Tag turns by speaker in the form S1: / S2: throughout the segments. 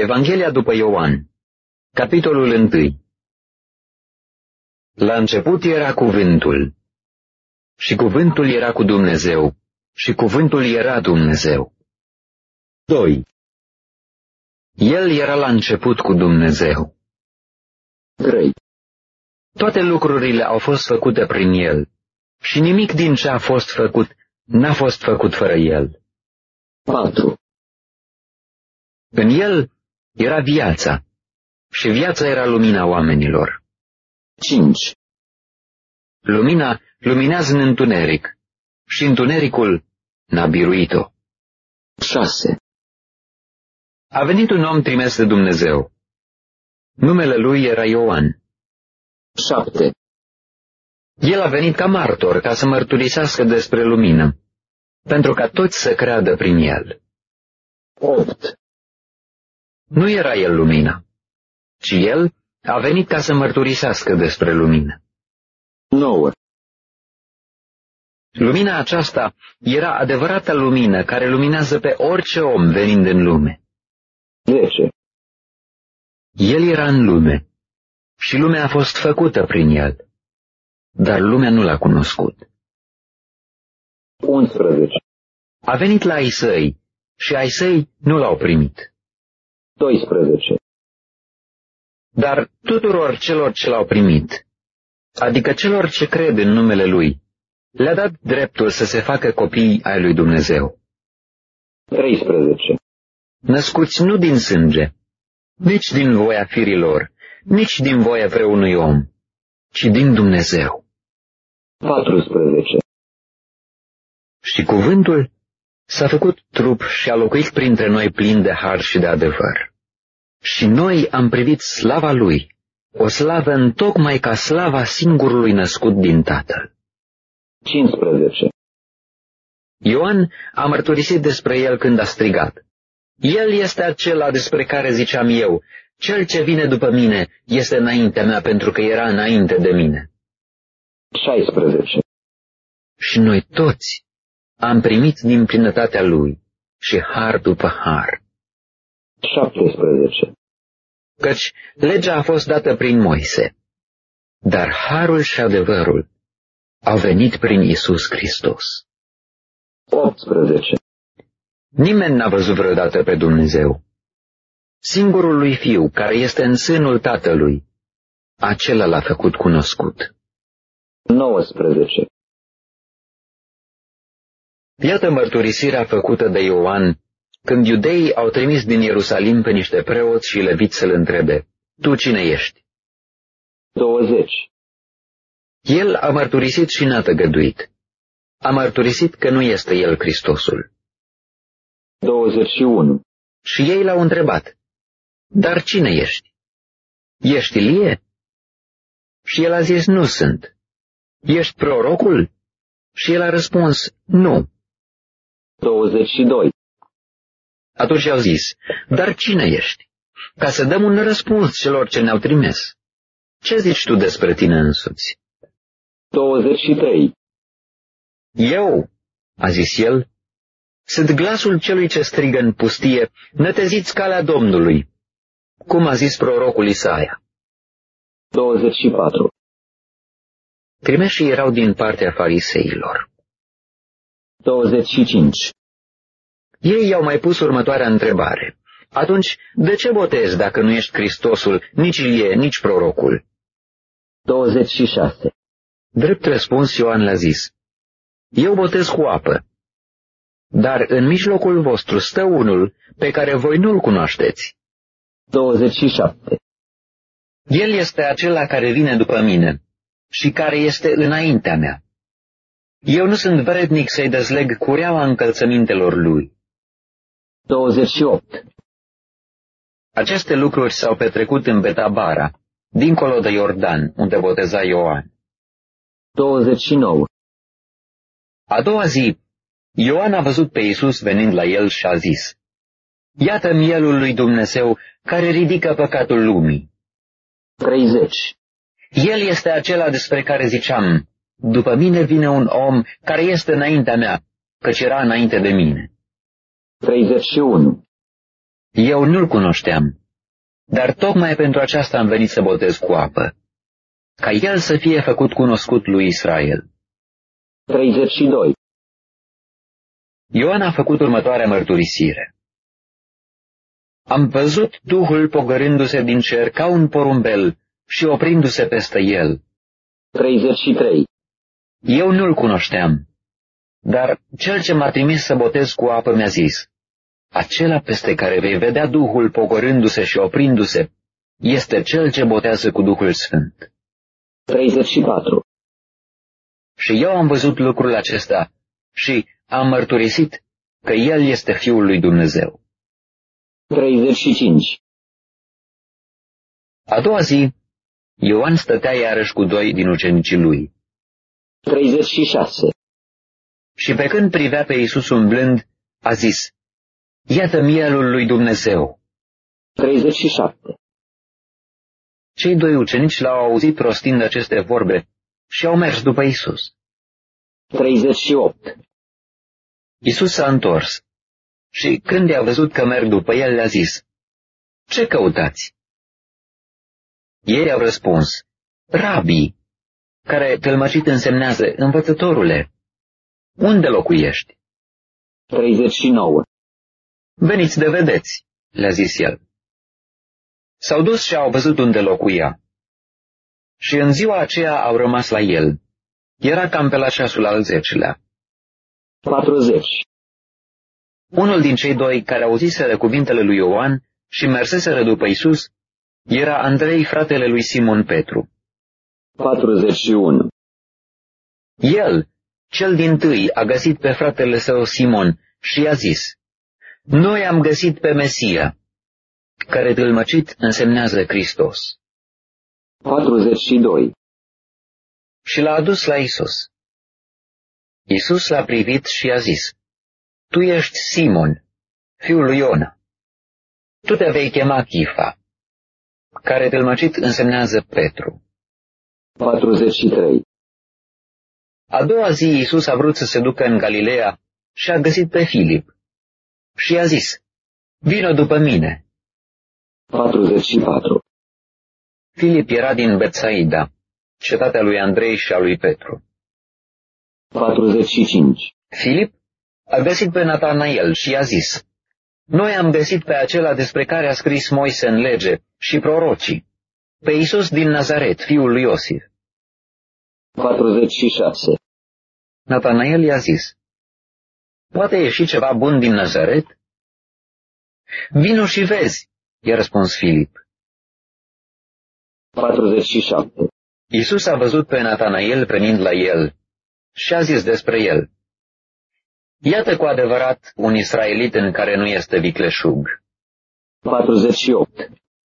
S1: Evanghelia după Ioan, capitolul 1. La început era Cuvântul, și Cuvântul era cu Dumnezeu, și Cuvântul era Dumnezeu. 2. El era la început cu Dumnezeu. 3. Toate lucrurile au fost făcute prin El, și nimic din ce a fost făcut n-a fost făcut fără El. 4. În El era viața, și viața era lumina oamenilor. 5. Lumina luminează în întuneric, și întunericul n-a biruit-o. 6. A venit un om trimis de Dumnezeu. Numele lui era Ioan. 7. El a venit ca martor, ca să mărturisească despre lumină, pentru ca toți să creadă prin el. 8. Nu era el lumina, ci el a venit ca să mărturisească despre lumină. 9. Lumina aceasta era adevărata lumină care luminează pe orice om venind în lume. 10. El era în lume și lumea a fost făcută prin el, dar lumea nu l-a cunoscut. 11. A venit la ai săi și ai săi nu l-au primit. 12. Dar tuturor celor ce l-au primit, adică celor ce cred în numele Lui, le-a dat dreptul să se facă copii ai lui Dumnezeu. 13. Născuți nu din sânge, nici din voia firilor, nici din voia vreunui om, ci din Dumnezeu. 14. Și Cuvântul s-a făcut trup și a locuit printre noi plin de har și de adevăr. Și noi am privit slava Lui, o slavă întocmai ca slava singurului născut din Tatăl. 15. Ioan a mărturisit despre el când a strigat: El este acela despre care ziceam eu, cel ce vine după mine este înaintea mea pentru că era înainte de mine. 16. Și noi toți am primit din plinătatea Lui și har după har. 17. Căci legea a fost dată prin Moise, dar harul și adevărul au venit prin Iisus Hristos. 18. Nimeni n-a văzut vreodată pe Dumnezeu. Singurul lui Fiu, care este în sânul Tatălui, acela l-a făcut cunoscut. 19. Iată mărturisirea făcută de Ioan când iudeii au trimis din Ierusalim pe niște preoți și leviți să-l întrebe: Tu cine ești? 20. El a mărturisit și n-a tăgăduit. A mărturisit că nu este el Hristosul. 21. Și ei l-au întrebat: Dar cine ești? Ești Ilie? Și el a zis: Nu sunt. Ești prorocul? Și el a răspuns: Nu. 22. Atunci au zis: Dar cine ești? Ca să dăm un răspuns celor ce ne-au trimis. Ce zici tu despre tine însuți? 23. Eu, a zis el, sunt glasul celui ce strigă în pustie: Năteziți calea Domnului, cum a zis prorocul Isaia. 24. Trimeșii erau din partea fariseilor. 25. Ei i-au mai pus următoarea întrebare: Atunci, de ce botezi dacă nu ești Hristosul, nici Ilie, nici prorocul? 26. Drept răspuns, Ioan le-a zis: Eu botez cu apă, dar în mijlocul vostru stă unul pe care voi nu-l cunoașteți. 27. El este acela care vine după mine și care este înaintea mea. Eu nu sunt vrednic să-i dezleg cureaua încălțămintelor lui. 28. Aceste lucruri s-au petrecut în Betabara, dincolo de Iordan, unde boteza Ioan. 29. A doua zi, Ioan a văzut pe Iisus venind la el și a zis: Iată mielul lui Dumnezeu care ridică păcatul lumii. 30. El este acela despre care ziceam: După mine vine un om care este înaintea mea, căci era înainte de mine. 31. Eu nu-l cunoșteam, dar tocmai pentru aceasta am venit să botez cu apă, ca el să fie făcut cunoscut lui Israel.
S2: 32.
S1: Ioan a făcut următoarea mărturisire. Am văzut Duhul pogorându-se din cer ca un porumbel și oprindu-se peste el.
S2: 33.
S1: Eu nu-l cunoșteam, dar cel ce m-a trimis să botez cu apă mi-a zis, acela peste care vei vedea Duhul pogorându-se și oprindu-se, este cel ce botează cu Duhul Sfânt.
S2: 34.
S1: Și eu am văzut lucrul acesta și am mărturisit că El este Fiul lui Dumnezeu.
S2: 35.
S1: A doua zi, Ioan stătea iarăși cu 2 din ucenicii lui.
S2: 36.
S1: Și pe când privea pe Iisus umblând, a zis, iată mielul lui Dumnezeu.
S2: 37.
S1: Cei 2 ucenici l-au auzit rostind aceste vorbe și au mers după Iisus.
S2: 38.
S1: Iisus s-a întors și când i-a văzut că merg după el, le-a zis, ce căutați? Ei au răspuns, Rabi, care tălmăcit însemnează învățătorule. Unde locuiești?
S2: 39.
S1: Veniți de vedeți, le-a zis el. S-au dus și au văzut unde locuia. Și în ziua aceea au rămas la el. Era cam pe la ceasul al 10-lea.
S2: 40.
S1: Unul din cei 2 care auziseră cuvintele lui Ioan și merseseră după Iisus era Andrei, fratele lui Simon Petru.
S2: 41.
S1: El, cel dintâi, a găsit pe fratele său Simon și i-a zis, noi am găsit pe Mesia, care tâlmăcit însemnează Hristos.
S2: 42.
S1: Și l-a adus la Iisus. Iisus l-a privit și i-a zis, tu ești Simon, fiul lui Iona. Tu te vei chema Chifa, care tâlmăcit însemnează Petru.
S2: 43.
S1: A doua zi Iisus a vrut să se ducă în Galileea și a găsit pe Filip. Și i-a zis, vină după mine.
S2: 44.
S1: Filip era din Betsaida, cetatea lui Andrei și a lui Petru.
S2: 45.
S1: Filip a găsit pe Natanael și i-a zis, noi am găsit pe acela despre care a scris Moise în lege și prorocii, pe Iisus din Nazaret, fiul lui Iosif.
S2: 46.
S1: Natanael i-a zis, poate ieși ceva bun din Nazaret? Vino și vezi, i-a răspuns Filip.
S2: 47.
S1: Iisus a văzut pe Natanael venind la el și a zis despre el, iată cu adevărat un israelit în care nu este vicleșug.
S2: 48.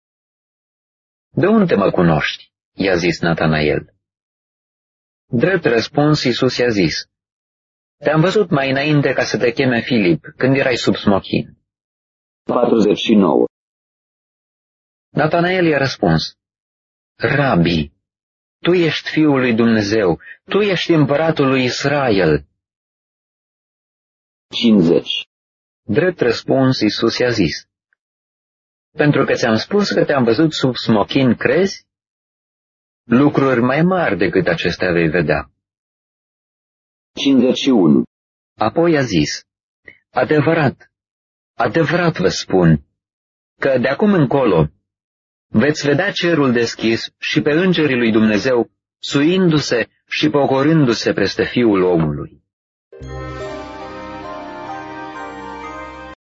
S1: De unde mă cunoști? I-a zis Natanael. Drept răspuns, Iisus i-a zis, te-am văzut mai înainte ca să te cheme Filip, când erai sub smochin.
S2: 49.
S1: Natanael i-a răspuns, Rabi, tu ești Fiul lui Dumnezeu, tu ești împăratul lui Israel.
S2: 50.
S1: Drept răspuns, Iisus i-a zis, pentru că ți-am spus că te-am văzut sub smochin, crezi? Lucruri mai mari decât acestea vei vedea.
S2: 51.
S1: Apoi a zis, adevărat, adevărat vă spun, că de acum încolo veți vedea cerul deschis și pe îngerii lui Dumnezeu suindu-se și pogorându-se peste Fiul omului.